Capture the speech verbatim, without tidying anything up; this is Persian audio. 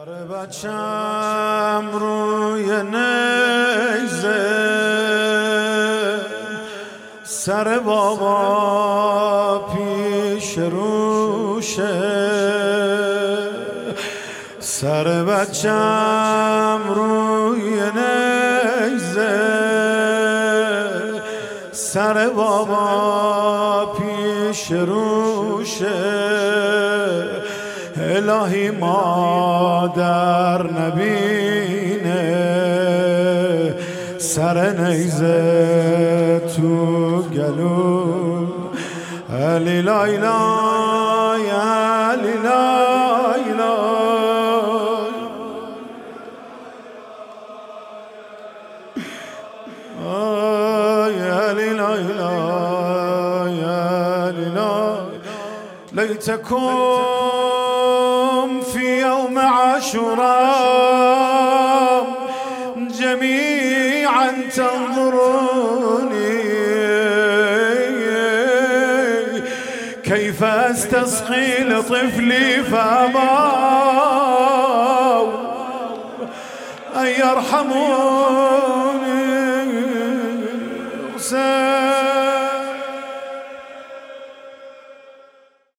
سر بچم روی نیزه، سر بابا پیش روشه. سر بچم روی نیزه، سر بابا پیش روشه. الهی مادر نبینه، سر نیزه تو گلو. علی لایلا علی لایلا، علی لایلا علی لایلا. لیتکم فی یوم عاشوراء جمیعا تنظرونی كيف استسقي لطفلي فابوا أن يرحموني.